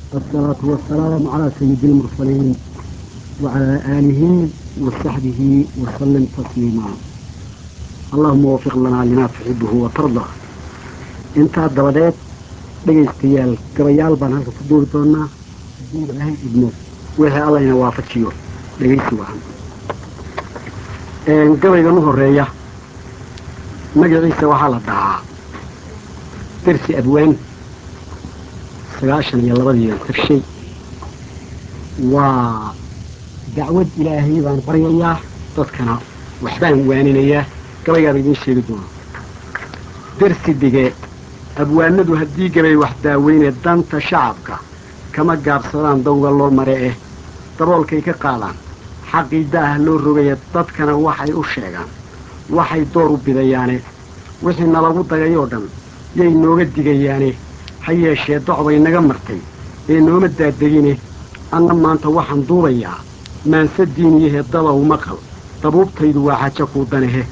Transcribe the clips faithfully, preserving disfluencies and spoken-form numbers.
الصلاة والسلام على سيد المرسلين وعلى آله وصحبه وسلم تسليما. اللهم وفق لنا لما تحبه وترضى. انت الدبادات dhegaystayaal gabayaal baan halka ku duuri doonaa haddii ilaahay idmo wixii alla ina waafajiyo dhegaysi wacan. gabaygan u horeeya magaciisa waxaa la dhahaa dersi abwaan sagaashan iyo labadii tirshay. waa dacwad ilaahay baan baryayaa, dadkana waxbaan waaninayaa. gabaygaan idiin sheegi doona. dersi dige abwaanadu haddii gabay wax daaweyne danta shacabka kama gaabsadaan dawga loo mare eh daboolkay ka qaadaan xaqiidaah loo rogaya dadkana waxay u sheegaan waxay door u bidayaane wixii nalagu dagayoo dhan yay nooga digayaane ha yeeshee docbay naga martay ee nooma daadegine anna maanta waxaan duubayaa maanse diiniyahee dadow maqal dabuubtaydu waa xajo kuu danehe.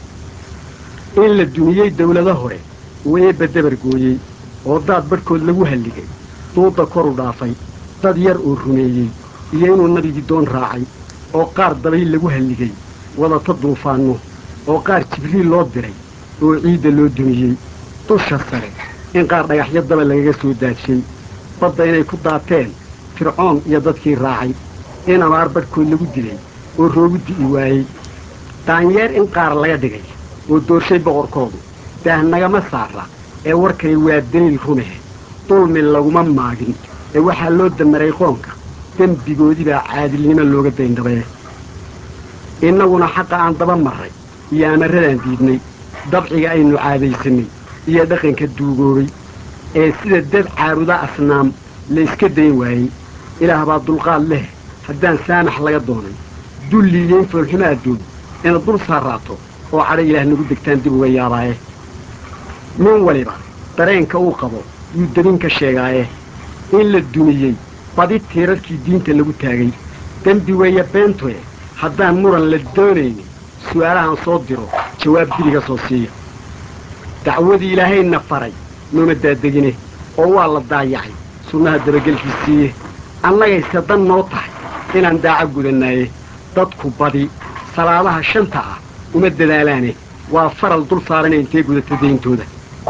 in la duniyey dawlado hore uu eebba dabar gooyey oo daad badhkood lagu halligay duudda kor u dhaafay dad yar oo rumeeyey iyo inuu nabigii doon raacay oo qaar dabayl lagu halligay wadata duufaanno oo qaar jibriil loo diray oo ciidda loo dumiyey dusha sare in qaar dhagaxyo daba lagaga soo daadshay badda inay ku daateen fircoon iyo dadkii raacay in abaar badhkood lagu dilay oo roogu di'i waayey daanyeer in qaar laga dhigay oo doorshay boqorkoodu daah nagama saara ee warkay waa daliil rumehe dulmi laguma maagin ee waxaa loo damaray qoonka dembigoodii baa caadilnimo looga dayndabee. innaguna xaqa aan daba marray iyo amarradaan diidnay dabciga aynu caadaysanay iyo dhaqanka duugoobay ee sida dad caaruda asnaam la iska dayn waayey. ilaah baa dulqaad leh haddaan saamax laga doonay dulliiyeyn foolxumo adduun ina dul saarraato oo cadho ilaah nagu degtaan dib uga yaabaaye. nin waliba dareenka uu qabo yuu dabin ka sheegaaye in la dumiyey badi tiirarkii diinta lagu taagay dembi weeye beentoe haddaan muran la doonaynin su'aalahan soo diro jawaab diriga soo siiya. dacwadii ilaahayna faray nooma daadegine oo waa la daayacay sunnaha dabagelkiisiiye. annagayse dan noo tahay inaan daaca gudannaaye dadku badi salaadaha shanta ah uma dadaalaane waa faral dul saarana intay gudata dayntooda.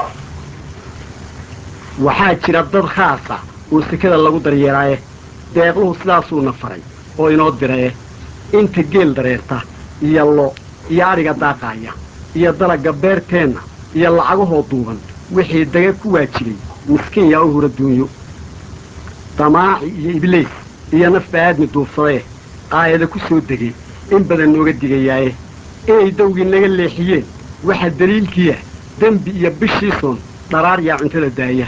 waxaa jira dad khaasa oo sekada lagu daryeelaaye deeqluhu sidaasuuna faray oo inoo diraye inta geel dareerta iyo lo iyo adhiga daaqaaya iyo dalagga beerteenna iyo lacagahoo duuban wixii daga ku waajibay miskiin yaa u hura duunyo. damaaci iyo ibliis iyo nafba aadmi duufsadee qaayada ku soo degay in badan nooga digayaaye inay dawgii naga leexiyeen waxaa daliilkiiya dembi iyo bishiisoon dharaar yaa cuntada daaya.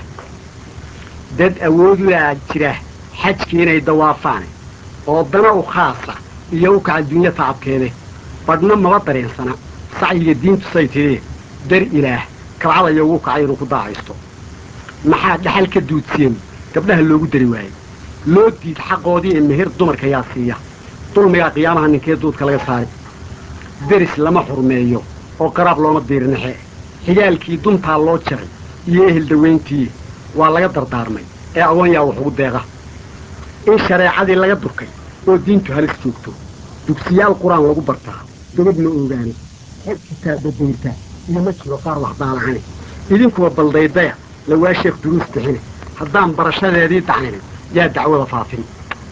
dad awoodudaa jira xajkii inay dawaafaane oo dana u khaasa iyo u kaca dunya tacabkeede badhna maba dareensana sacyiga diintu say tidee dar ilaah kabcadaya ugu kacay inuu ku daacaysto. maxaa dhaxal ka duudsiyeen gabdhaha loogu dari waayey loo diid xaqoodii ee meher dumarka yaa siiya. dulmigaa qiyaamaha ninkee duudka laga saaray. deris lama xurmeeyo oo qaraab looma diirnaxe xigaalkii duntaa loo jaray iyo ehel daweyntii waa laga dardaarmay ee agoon yaa wax ugu deeqa. in shareecadii laga durkay oo diintu halis joogto dugsiyaal qur-aan lagu bartaa gabadh ma oogaani xel kitaabba dayrta iyo ma jiro qaar wax daalacane idinkuwa baldaydaya lawaa sheekh duruus bixine haddaan barashadeedii dacninin yaa dacwada faafin.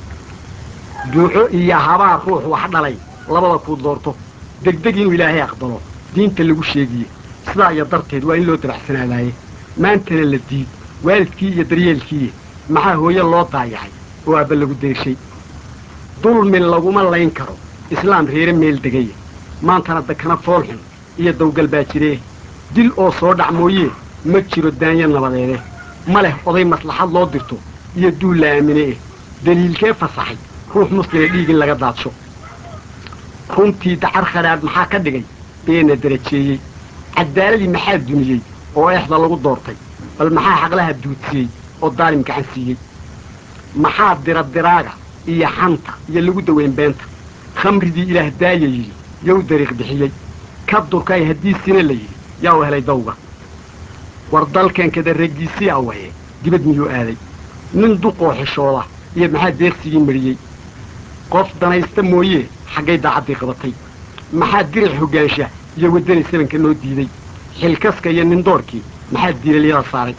duuco iyo habaar ruux wax dhalay labada kuu doorto degdeg inuu ilaahay aqbalo diinta lagu sheegiye sidaa iyo darteed waa in loo dabacsanaadaaye. maantana la diid waalidkii iyo daryeelkii maxaa hooye loo daayacay oo aabba lagu deeshay. dulmi laguma layn karo islaam reere meel degaya maantana dakana foolxun iyo dawgal baa jiree dil oo soo dhac mooyee ma jiro daanya nabadeede ma leh oday maslaxad loo dirto iyo duul la aamine eh daliilkee fasaxay ruux muslima dhiig in laga daadsho. runtii dacar khadhaadh maxaa ka dhigay beena darajeeyey caddaaladii maxaa duniyey oo eexda lagu doortay bal maxaa xaqlaha duudsiyey oo daalim gacan siiyey. maxaa diradiraaga iyo xanta iyo lagu daweyn beenta khamridii ilaah daaya yidhi yow dariiq bixiyey ka durkay haddii sina la yidhi yaa u helay dawga. war dalkeenkada raggiisii awaye dibad miyuu aaday nin duqoo xishooda iyo maxaa deeqsigii mariyey qof danaysta mooye xaggay daacaddii qabatay maxaa diric hoggaansha iyo waddani sabanka noo diiday xilkaska iyo nindoorkii maxaa diilalyada saaray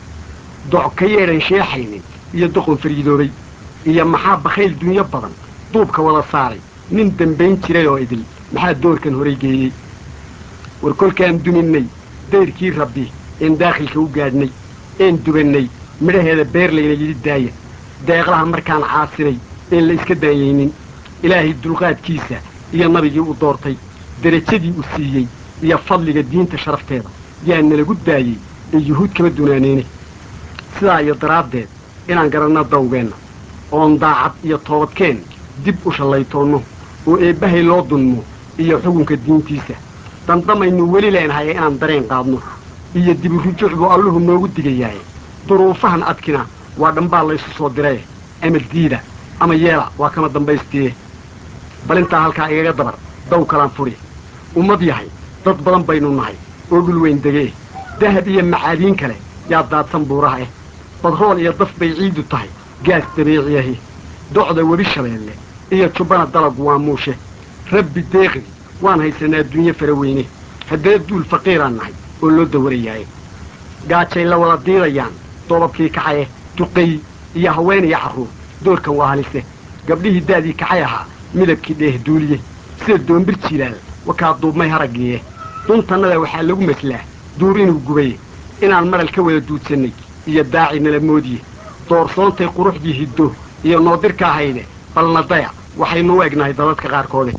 doc ka yeedhan sheexaynin iyo doqon fariidoobay iyo maxaa bakhayl dunyo badan duubka wada saaray nin dambayn jiray oo idil maxaa doorkan horay geeyey war kolkaan duminnay dayrkii rabbi een daakhilka u gaadhnay een dubannay midhaheeda beerlayna yidhi daaya deeqlaha markaan caasinay een la iska daayaynin ilaahay dulqaadkiisa iyo nabigii u doortay derajadii u siiyey iyo fadliga diinta sharafteeda yaa nalagu daayey ee yuhuud kama dunaaneyne sidaa iyo daraaddeed inaan garanno dawgeenna oon daacad iyo toobadkeen dib u shallaytoonno oo eebbahay loo dunmo iyo xukunka diintiisa dandamaynu weli leenahay inaan dareen qaadno iyo diburujuuc buu alluhu noogu digayaaye duruufahan adkina waa dhambaa laysu soo diraye ama diida ama yeela waa kama dambaystiye bal intaa halkaa igaga dabar daw kalaan furi ummad yahay dad badan baynu nahay oo dhul weyn degee dahab iyo macaadiin kale yaa daadsan buuraha eh badrool iyo daf bay ciidu tahay gaas dabiiciyahi docda webi shabeelle iyo jubbana dalagu waa muushe rabbi deeqi waan haysanaa adduunye fara weyne haddana duul faqiiraan nahay oo loo dawarayaaye gaajay la wada diidayaan doobabkii kacaye duqay iyo haween iyo carruur doorkan waa halise gabdhihii daadii kacay ahaa midabkii dheeh duuliye sida doombir jiilaal wakaa duubmay haraggiiye duntannada waxaa lagu maslaa duur inuu gubaye inaan maral ka wada duudsannay iyo daaci nala moodiye doorsoontay quruxdii hiddo iyo noodirka ahayde balnadaya waxaynu u egnahay dadadka qaarkoode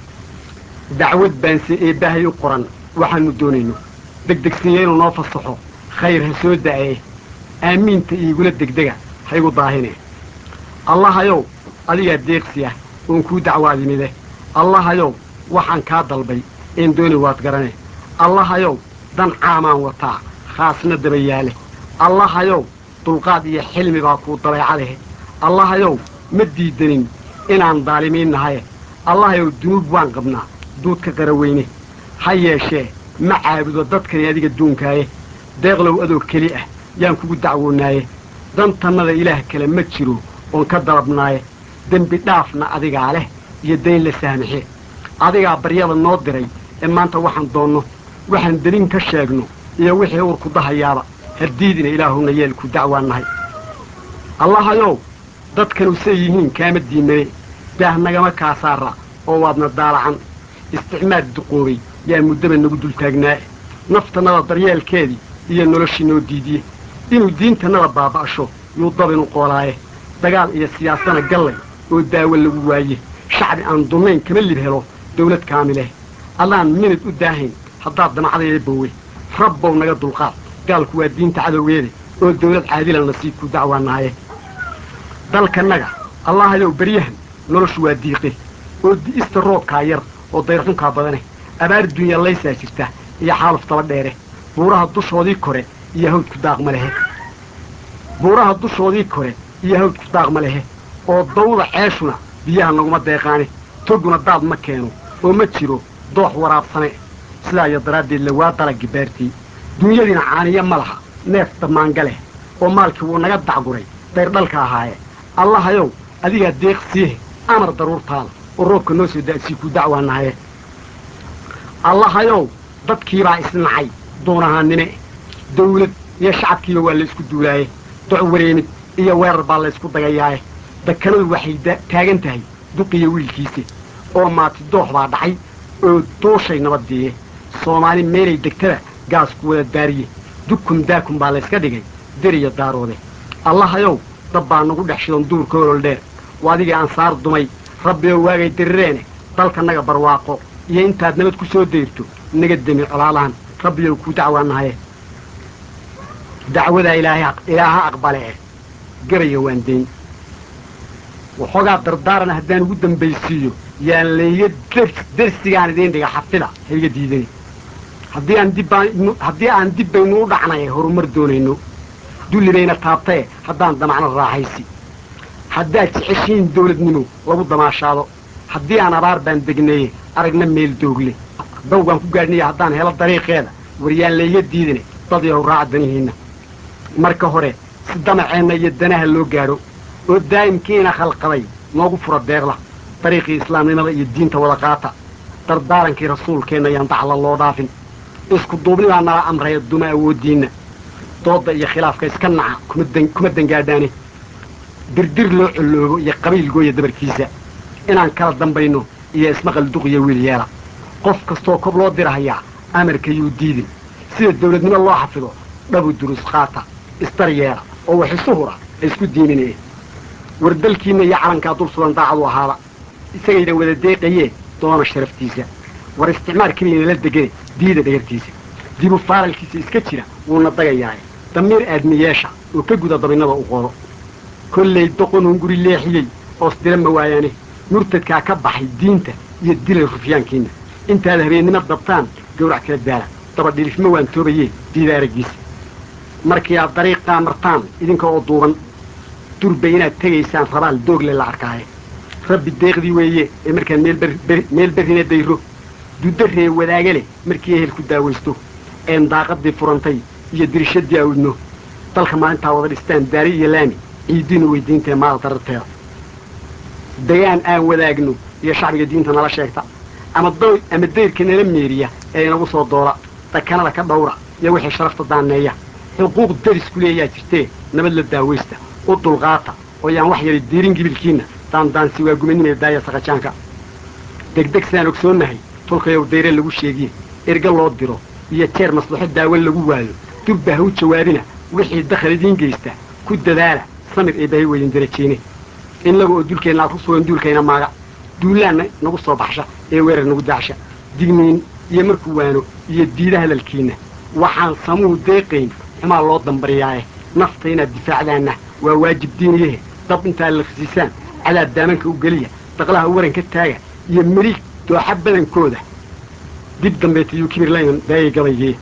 dacwad baanse eebbahay u qoran waxaannu doonayno degdegsiiya inuu noo fasaxo khayr ha soo da'ee aamiinta iigula degdega ha igu daahine allahayow adigaa deeqsi ah oon kuu dacwaadimide allahayow waxaan kaa dalbay een dooni waad garane allahayow dan caamaan wataa khaasna daba yaale allahayow dulqaad iyo xilmi baa kuu dabeecadahe allahayow ma diidanin inaan daalimiin nahaye allahayow dunuub waan qabnaa duudka qaraweyne ha yeeshee ma caabudo dadkani adiga duunkaaye deeqlow adoo keli ah yaan kugu dacwoonaaye dantannada ilaah kale ma jiro oon ka dalabnaaye dembi dhaafna adigaa leh iyo dayn la saamaxe adigaa baryada noo diray ee maanta waxaan doonno waxaan delin ka sheegno iyo wixii uurku dahayaaba haddiidina ilaahuna yeelku dacwaan nahay allahayow dadkanu say yihiin kaama diimane daah nagama kaa saara oo waadna daalacan isticmaad duqoobay yaa muddaba nagu dultaagnaae naftannada daryeelkeedii iyo noloshii noo diidiye inuu diintannada baaba'sho yuu dabinu qoolaaye dagaal iyo siyaasana gallay oo daawo lagu waaye shacbi aan dunnayn kama lib helo dawlad kaamileh allaan minid u daahayn haddaad damacdayda bowe rabbow naga dulqaad gaalku waa diinta cadowgeeda oo dawlad caadilan nasiib ku dacwaanaaye dalkannaga allahayow beryahan noloshu waa diiqe oo di'ista roobkaa yar oo dayrxunkaa badane abaar dunya laysaa jirta iyo xaaluf daba dheere buuraha dushoodii kore iyo hawdku daaqma lehe buuraha dushoodii kore iyo hawdku daaqma lehe oo dawda ceeshuna biyaha naguma deeqaane toguna daad ma keeno oo ma jiro doox waraabsane sidaa iyo daraaddeed le waa dalaggi beertii dunyadiina caaniya ma laha neef damaanga leh oo maalkii wuu naga dacguray dayrdhalka ahaaye allahayow adigaa deeq siihe amar daruurtaada oo roobka noo soo da'sii ku dacwaanahaye allahayow dadkiibaa isnacay duunahaannime dawlad iyo shacabkiiba waa laysku duulaaye doc wareemid iyo weerar baa laysku dagayaaye dakanadu waxay taagan tahay duqiyo wiilkiise oo maati doox baa dhacay oo duushay nabaddiiye soomaali meelay degtada gaasku wada daariye dukun daakun baa layska dhigay deriya daaroode allahayow dab baa nagu dhex shidan duurka olol dheer waa adigii ansaar dumay rabbi oo waagay dirireene dalkannaga barwaaqo iyo intaad nabad ku soo dayrto naga demi colaalahan rabbiyow kuu dacwaanahaye dacwadaa ilaaha aqbale eh garaya waan dayn waxoogaa dardaaran haddaan ugu dambaysiiyo yaan layga dersigaan idiin dhiga xafida hayga diidani haddii aan dibbaan haddii aan dib baynu u dhacnaye horumar doonayno dulli bayna taabtaye haddaan damacno raaxaysi haddaad jeceshiin dawladnimo lagu damaashaado haddii aan abaar baan degnaye aragna meel doogle dawgaan ku gaadhnaya haddaan helo dariiqeeda waryaan layga diidane dad yahow raaca danihiinna marka hore si damaceenna iyo danaha loo gaadho والدائم كينا خلق لي موقف ربيغلا طريق إسلام لنا الدين توضقاتا دردارا كي رسول كينا ينطع على الله دافن اسكو الضوبني وانا أمر الدماء والدين ضد يا خلاف كيسكنع كمدن كمدن قاداني دردر لو علو يا قبيل قوية دبر كيسا إنان كلا دنبينو يا اسمغ الدقية ويليالا قف كستو كبلو ديرهيا أمر كيو ديدن سيد الدولة من الله حفظه دابو الدروس خاطا استريالا oo xisuura isku diiminay wardalkiina iyo calanka dul sugan daacad wahala isagayna wada deeqayeen doona sharaftiisa war isticmaalkiina la degay diida dheertiisa dibu faalkiisa iska jira wuuna dagayaa damiir aadmiyeesha oo ka guda dabinada u qoro kullay doqon guri leexiyay oo isdira ma waayane murtadka ka baxay diinta iyo dilay rufiyaankiina inta habeenimo dabtaan gowrac kala daala daba dhilifma waan toobayay diida aragiisa markii aad dariiqa martaan idinka oo duuban durba inaad tegaysaan rabaal doogle la arkaaye rabbi deeqdii weeye ee markaan meel meel berrina dayro dudarree wadaaga leh markii ehel ku daawaysto een daaqadii furantay iyo dirishadii awdno dalka maalintaa wada dhistaan daari iyo laami ciidiinu weydiintee maal dararteeda dayaan aan wadaagno iyo shacbiga diinta nala sheegta ama doy ama dayrka nala meeriya ee inagu soo doola dakanada ka dhowra iyo wixii sharafta daaneeya حقوق الدرس كلية جرتين نبل الداويستا والدلغاطة ويان وحيا الديرين قبلكينا دان دان سوا قمني من الداية سقاشانكا دك دك سانوك سونهي تلقى يو الديرين اللي وشيقين ارقا الله الديرو يتير مصلحة الداوين اللي قوالو تبه هو تشوارنا وحي الدخل دين جيستا كود دالة صمر إباهي وين درتشيني إن لغو دول كينا نقصو دول كينا ماغا دولانا نقصو بحشا ايوير نقدعشا ديمين يمركوانو يديدها للكينا وحان صمو ديقين ما الله دمبرياه نفطينا الدفاع لنا وواجب دينيه طب انت الخسيسان على الدامنك وقلية تقلها ورن كتاية يمريك تو حبا كودة ديب دمبيتي يكبر لين داي قليه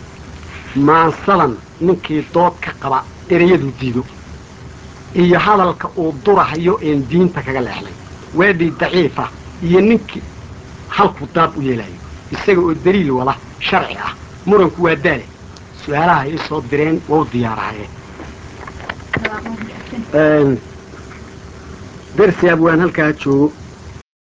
ما صلا نكي دوت كقبا اريدو ديدو إيا هذا الكأوضرة يو إن دين تكاقل أحلي وادي ضعيفة إيا نكي حلق الضاب ويلاي السيقو الدليل ولا شرعي مرن كوادالي سؤالها يصوت درين ووديارها درسي أبوان هالكاتشو